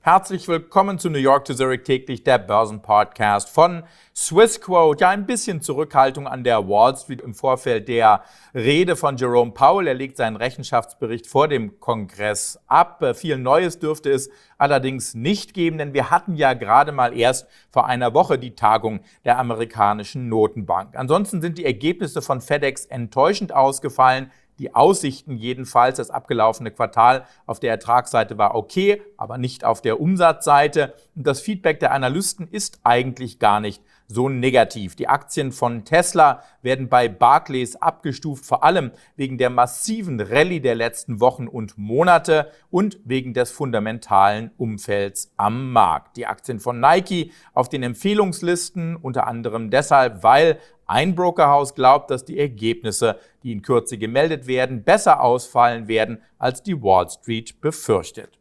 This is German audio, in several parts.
Herzlich willkommen zu New York to Zurich täglich, der Börsenpodcast von Swissquote. Ja, ein bisschen Zurückhaltung an der Wall Street im Vorfeld der Rede von Jerome Powell. Er legt seinen Rechenschaftsbericht vor dem Kongress ab. Viel Neues dürfte es allerdings nicht geben, denn wir hatten ja gerade mal erst vor einer Woche die Tagung der amerikanischen Notenbank. Ansonsten sind die Ergebnisse von FedEx enttäuschend ausgefallen. Die Aussichten jedenfalls, das abgelaufene Quartal auf der Ertragsseite war okay, aber nicht auf der Umsatzseite. Und das Feedback der Analysten ist eigentlich gar nicht so negativ. Die Aktien von Tesla werden bei Barclays abgestuft, vor allem wegen der massiven Rallye der letzten Wochen und Monate und wegen des fundamentalen Umfelds am Markt. Die Aktien von Nike auf den Empfehlungslisten, unter anderem deshalb, weil ein Brokerhaus glaubt, dass die Ergebnisse, die in Kürze gemeldet werden, besser ausfallen werden, als die Wall Street befürchtet.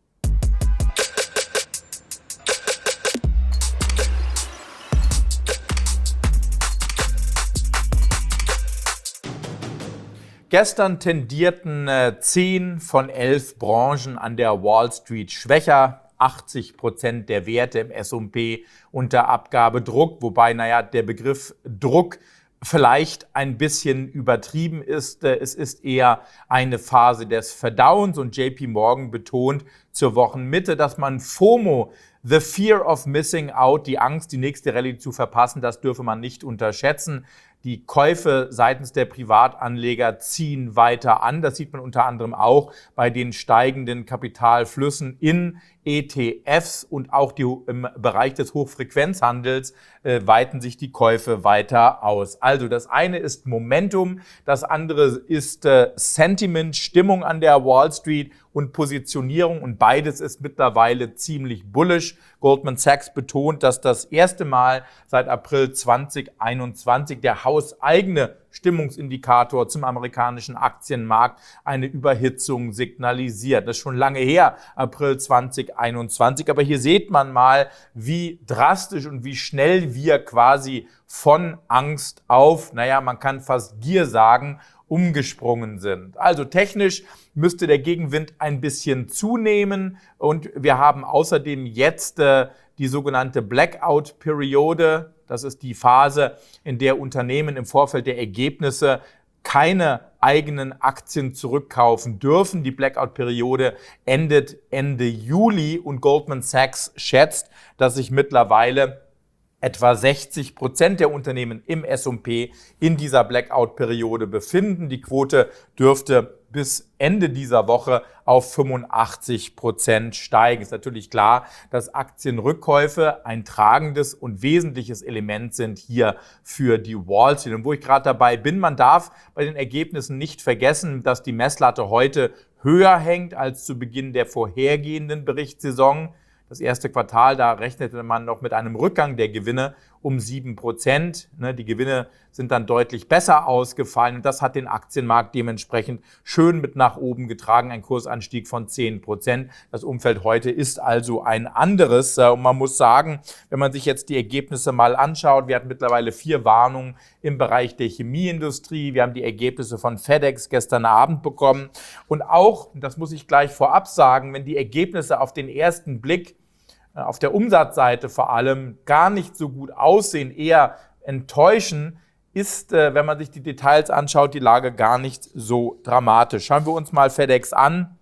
Gestern tendierten 10 von 11 Branchen an der Wall Street schwächer. 80% der Werte im S&P unter Abgabedruck, wobei, der Begriff Druck vielleicht ein bisschen übertrieben ist. Es ist eher eine Phase des Verdauens und JP Morgan betont zur Wochenmitte, dass man FOMO, the fear of missing out, die Angst, die nächste Rallye zu verpassen, das dürfe man nicht unterschätzen. Die Käufe seitens der Privatanleger ziehen weiter an. Das sieht man unter anderem auch bei den steigenden Kapitalflüssen in ETFs und auch im Bereich des Hochfrequenzhandels weiten sich die Käufe weiter aus. Also das eine ist Momentum, das andere ist Sentiment, Stimmung an der Wall Street und Positionierung und beides ist mittlerweile ziemlich bullish. Goldman Sachs betont, dass das erste Mal seit April 2021 der hauseigene Stimmungsindikator zum amerikanischen Aktienmarkt eine Überhitzung signalisiert. Das ist schon lange her, April 2021. Aber hier sieht man mal, wie drastisch und wie schnell wir quasi von Angst auf, man kann fast Gier sagen, umgesprungen sind. Also technisch müsste der Gegenwind ein bisschen zunehmen und wir haben außerdem jetzt die sogenannte Blackout-Periode. Das ist die Phase, in der Unternehmen im Vorfeld der Ergebnisse keine eigenen Aktien zurückkaufen dürfen. Die Blackout-Periode endet Ende Juli und Goldman Sachs schätzt, dass sich mittlerweile etwa 60% der Unternehmen im S&P in dieser Blackout-Periode befinden. Die Quote dürfte bis Ende dieser Woche auf 85% steigen. Ist natürlich klar, dass Aktienrückkäufe ein tragendes und wesentliches Element sind hier für die Wall Street. Und wo ich gerade dabei bin, man darf bei den Ergebnissen nicht vergessen, dass die Messlatte heute höher hängt als zu Beginn der vorhergehenden Berichtssaison. Das erste Quartal, da rechnete man noch mit einem Rückgang der Gewinne um 7%. Die Gewinne sind dann deutlich besser ausgefallen und das hat den Aktienmarkt dementsprechend schön mit nach oben getragen, ein Kursanstieg von 10%. Das Umfeld heute ist also ein anderes und man muss sagen, wenn man sich jetzt die Ergebnisse mal anschaut, wir hatten mittlerweile 4 Warnungen im Bereich der Chemieindustrie, wir haben die Ergebnisse von FedEx gestern Abend bekommen und auch, das muss ich gleich vorab sagen, wenn die Ergebnisse auf den ersten Blick auf der Umsatzseite vor allem gar nicht so gut aussehen, eher enttäuschen, ist, wenn man sich die Details anschaut, die Lage gar nicht so dramatisch. Schauen wir uns mal FedEx an.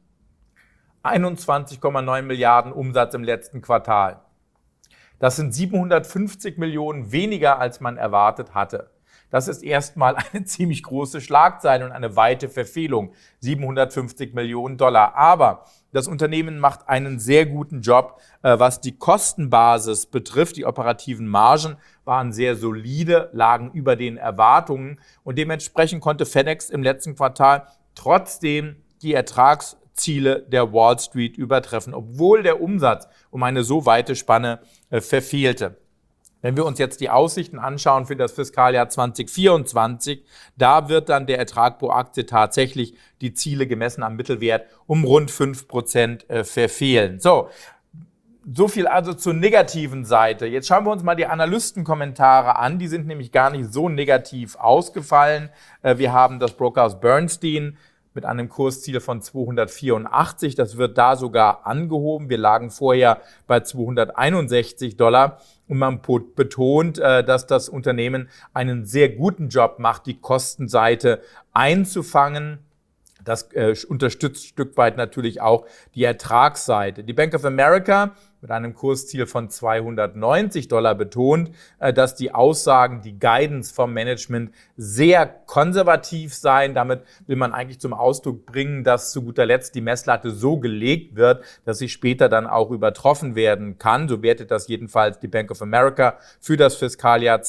21,9 Milliarden Umsatz im letzten Quartal. Das sind 750 Millionen weniger, als man erwartet hatte. Das ist erstmal eine ziemlich große Schlagzeile und eine weite Verfehlung. 750 Millionen Dollar. Aber das Unternehmen macht einen sehr guten Job, was die Kostenbasis betrifft. Die operativen Margen waren sehr solide, lagen über den Erwartungen. Und dementsprechend konnte FedEx im letzten Quartal trotzdem die Ertragsziele der Wall Street übertreffen, obwohl der Umsatz um eine so weite Spanne verfehlte. Wenn wir uns jetzt die Aussichten anschauen für das Fiskaljahr 2024, da wird dann der Ertrag pro Aktie tatsächlich die Ziele gemessen am Mittelwert um rund 5% verfehlen. So viel also zur negativen Seite. Jetzt schauen wir uns mal die Analystenkommentare an. Die sind nämlich gar nicht so negativ ausgefallen. Wir haben das Brokerhaus Bernstein mit einem Kursziel von 284. Das wird da sogar angehoben. Wir lagen vorher bei $261 und man betont, dass das Unternehmen einen sehr guten Job macht, die Kostenseite einzufangen. Das unterstützt ein Stück weit natürlich auch die Ertragsseite. Die Bank of America mit einem Kursziel von $290 betont, dass die Aussagen, die Guidance vom Management sehr konservativ seien. Damit will man eigentlich zum Ausdruck bringen, dass zu guter Letzt die Messlatte so gelegt wird, dass sie später dann auch übertroffen werden kann. So wertet das jedenfalls die Bank of America für das Fiskaljahr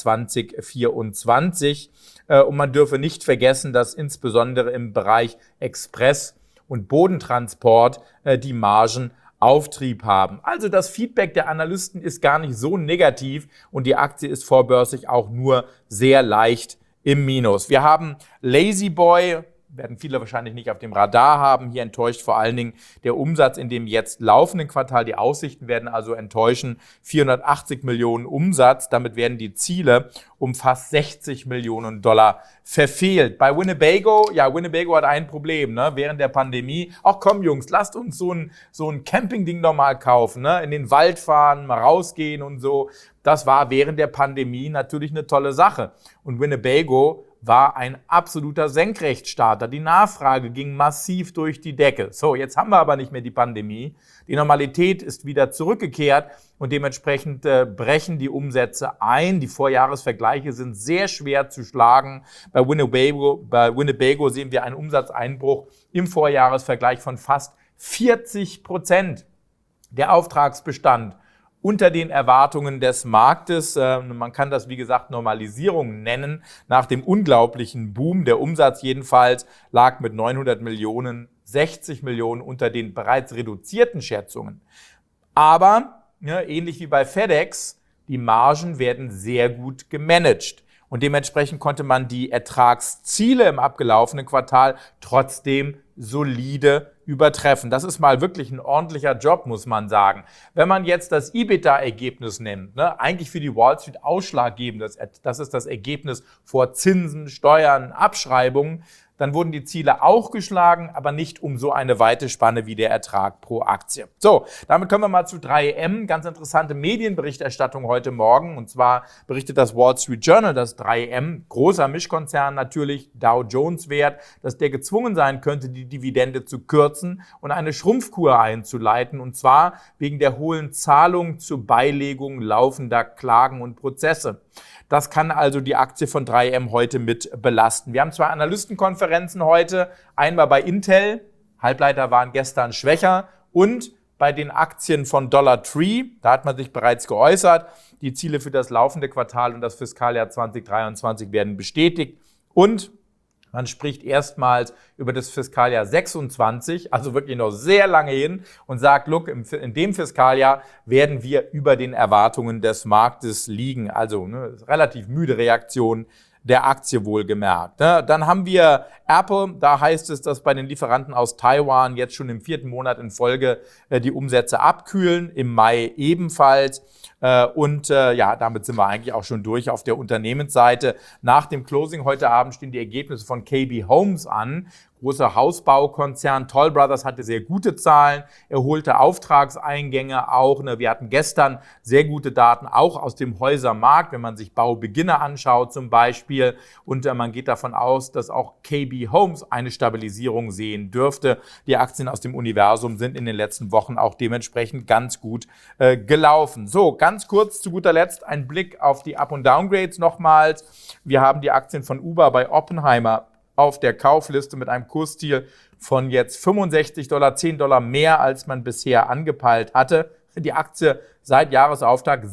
2024. Und man dürfe nicht vergessen, dass insbesondere im Bereich Express- und Bodentransport die Margen Auftrieb haben. Also das Feedback der Analysten ist gar nicht so negativ und die Aktie ist vorbörslich auch nur sehr leicht im Minus. Wir haben La-Z-Boy, werden viele wahrscheinlich nicht auf dem Radar haben. Hier enttäuscht vor allen Dingen der Umsatz in dem jetzt laufenden Quartal. Die Aussichten werden also enttäuschen. 480 Millionen Umsatz. Damit werden die Ziele um fast $60 Millionen verfehlt. Bei Winnebago, ja, Winnebago hat ein Problem, ne? Während der Pandemie. Ach komm, Jungs, lasst uns so ein Campingding doch mal kaufen, ne? In den Wald fahren, mal rausgehen und so. Das war während der Pandemie natürlich eine tolle Sache. Und Winnebago war ein absoluter Senkrechtstarter. Die Nachfrage ging massiv durch die Decke. So, jetzt haben wir aber nicht mehr die Pandemie. Die Normalität ist wieder zurückgekehrt und dementsprechend brechen die Umsätze ein. Die Vorjahresvergleiche sind sehr schwer zu schlagen. Bei Winnebago sehen wir einen Umsatzeinbruch im Vorjahresvergleich von fast 40%. Der Auftragsbestand unter den Erwartungen des Marktes. Man kann das, wie gesagt, Normalisierung nennen. Nach dem unglaublichen Boom, der Umsatz jedenfalls lag mit 900 Millionen, 60 Millionen unter den bereits reduzierten Schätzungen. Aber, ähnlich wie bei FedEx, die Margen werden sehr gut gemanagt. Und dementsprechend konnte man die Ertragsziele im abgelaufenen Quartal trotzdem solide übertreffen. Das ist mal wirklich ein ordentlicher Job, muss man sagen. Wenn man jetzt das EBITDA-Ergebnis nimmt, eigentlich für die Wall Street ausschlaggebend, das ist das Ergebnis vor Zinsen, Steuern, Abschreibungen, dann wurden die Ziele auch geschlagen, aber nicht um so eine weite Spanne wie der Ertrag pro Aktie. So, damit kommen wir mal zu 3M. Ganz interessante Medienberichterstattung heute Morgen. Und zwar berichtet das Wall Street Journal, dass 3M, großer Mischkonzern natürlich, Dow Jones Wert, dass der gezwungen sein könnte, die Dividende zu kürzen und eine Schrumpfkur einzuleiten. Und zwar wegen der hohen Zahlung zur Beilegung laufender Klagen und Prozesse. Das kann also die Aktie von 3M heute mit belasten. Wir haben zwei Analystenkonferenzen heute. Einmal bei Intel, Halbleiter waren gestern schwächer, und bei den Aktien von Dollar Tree, da hat man sich bereits geäußert. Die Ziele für das laufende Quartal und das Fiskaljahr 2023 werden bestätigt und man spricht erstmals über das Fiskaljahr 26, also wirklich noch sehr lange hin, und sagt, look, in dem Fiskaljahr werden wir über den Erwartungen des Marktes liegen. Also relativ müde Reaktion der Aktie wohlgemerkt. Dann haben wir Apple, da heißt es, dass bei den Lieferanten aus Taiwan jetzt schon im 4. Monat in Folge die Umsätze abkühlen, im Mai ebenfalls. Und damit sind wir eigentlich auch schon durch auf der Unternehmensseite. Nach dem Closing heute Abend stehen die Ergebnisse von KB Homes an. Großer Hausbaukonzern. Toll Brothers hatte sehr gute Zahlen, erholte Auftragseingänge auch. Wir hatten gestern sehr gute Daten auch aus dem Häusermarkt, wenn man sich Baubeginne anschaut zum Beispiel. Und man geht davon aus, dass auch KB Homes eine Stabilisierung sehen dürfte. Die Aktien aus dem Universum sind in den letzten Wochen auch dementsprechend ganz gut gelaufen. So, ganz kurz zu guter Letzt ein Blick auf die Up- und Downgrades nochmals. Wir haben die Aktien von Uber bei Oppenheimer auf der Kaufliste mit einem Kursziel von jetzt $65, $10 mehr, als man bisher angepeilt hatte. Die Aktie seit Jahresauftakt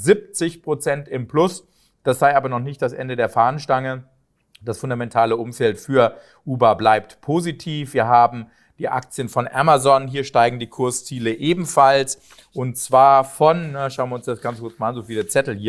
70% im Plus. Das sei aber noch nicht das Ende der Fahnenstange. Das fundamentale Umfeld für Uber bleibt positiv. Wir haben die Aktien von Amazon, hier steigen die Kursziele ebenfalls. Und zwar von, schauen wir uns das ganz kurz mal an, so viele Zettel hier,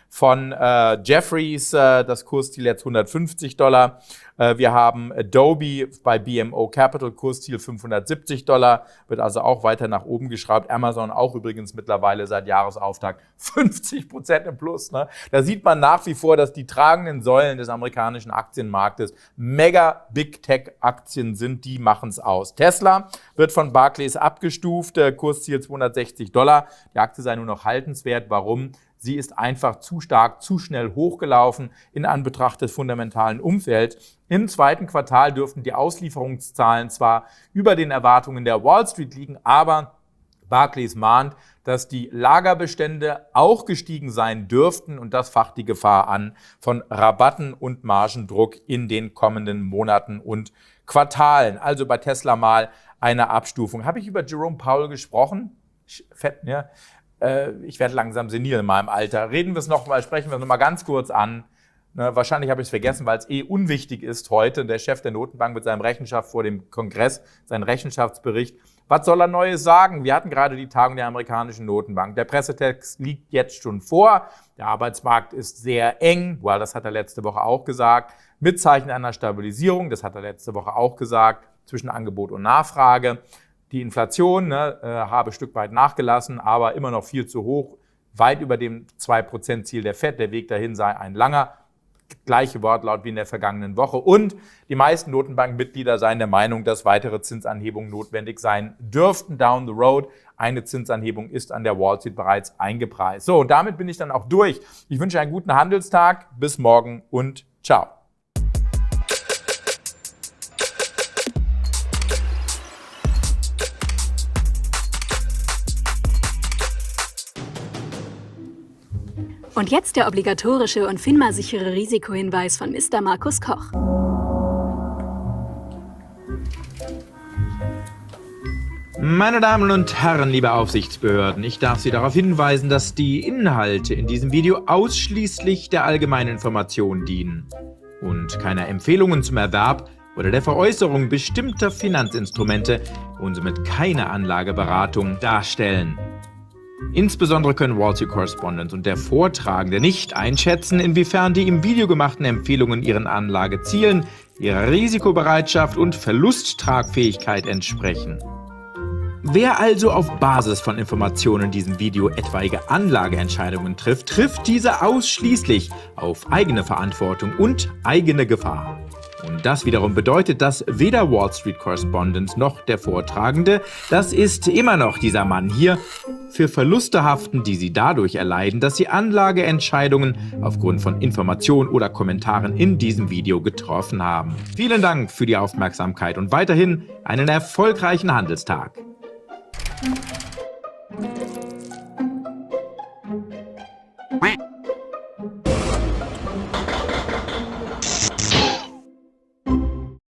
von Jefferies, das Kursziel jetzt $150. Wir haben Adobe bei BMO Capital, Kursziel $570, wird also auch weiter nach oben geschraubt. Amazon auch übrigens mittlerweile seit Jahresauftakt 50% im Plus. Ne? Da sieht man nach wie vor, dass die tragenden Säulen des amerikanischen Aktienmarktes mega Big Tech Aktien sind, die machen es aus. Tesla wird von Barclays abgestuft, Kursziel $260. Die Aktie sei nur noch haltenswert. Warum? Sie ist einfach zu stark, zu schnell hochgelaufen in Anbetracht des fundamentalen Umfelds. Im zweiten Quartal dürften die Auslieferungszahlen zwar über den Erwartungen der Wall Street liegen, aber Barclays mahnt, dass die Lagerbestände auch gestiegen sein dürften und das facht die Gefahr an von Rabatten und Margendruck in den kommenden Monaten und Quartalen. Also bei Tesla mal eine Abstufung. Habe ich über Jerome Powell gesprochen? Fett, ja. Ich werde langsam senil in meinem Alter. Sprechen wir es noch mal ganz kurz an. Wahrscheinlich habe ich es vergessen, weil es unwichtig ist heute. Der Chef der Notenbank mit seinem Rechenschaft vor dem Kongress, seinen Rechenschaftsbericht. Was soll er Neues sagen? Wir hatten gerade die Tagung der amerikanischen Notenbank. Der Pressetext liegt jetzt schon vor. Der Arbeitsmarkt ist sehr eng. Well, das hat er letzte Woche auch gesagt. Mit Zeichen einer Stabilisierung, das hat er letzte Woche auch gesagt, zwischen Angebot und Nachfrage. Die Inflation habe ein Stück weit nachgelassen, aber immer noch viel zu hoch, weit über dem 2%-Ziel der FED. Der Weg dahin sei ein langer, gleiche Wortlaut wie in der vergangenen Woche. Und die meisten Notenbankmitglieder seien der Meinung, dass weitere Zinsanhebungen notwendig sein dürften down the road. Eine Zinsanhebung ist an der Wall Street bereits eingepreist. So, und damit bin ich dann auch durch. Ich wünsche einen guten Handelstag. Bis morgen und ciao. Und jetzt der obligatorische und FINMA-sichere Risikohinweis von Mr. Markus Koch. Meine Damen und Herren, liebe Aufsichtsbehörden, ich darf Sie darauf hinweisen, dass die Inhalte in diesem Video ausschließlich der allgemeinen Information dienen und keine Empfehlungen zum Erwerb oder der Veräußerung bestimmter Finanzinstrumente und somit keine Anlageberatung darstellen. Insbesondere können Wall Street Correspondent und der Vortragende nicht einschätzen, inwiefern die im Video gemachten Empfehlungen ihren Anlagezielen, ihrer Risikobereitschaft und Verlusttragfähigkeit entsprechen. Wer also auf Basis von Informationen in diesem Video etwaige Anlageentscheidungen trifft, trifft diese ausschließlich auf eigene Verantwortung und eigene Gefahr. Und das wiederum bedeutet, dass weder Wall Street Correspondent noch der Vortragende, das ist immer noch dieser Mann hier, für Verluste haften, die sie dadurch erleiden, dass sie Anlageentscheidungen aufgrund von Informationen oder Kommentaren in diesem Video getroffen haben. Vielen Dank für die Aufmerksamkeit und weiterhin einen erfolgreichen Handelstag.